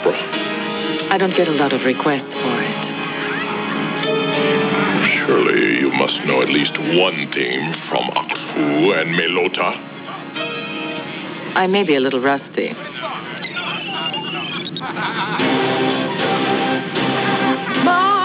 opera? I don't get a lot of requests for it. Surely you must know at least one theme from Aksu and Melota. I may be a little rusty. Mom!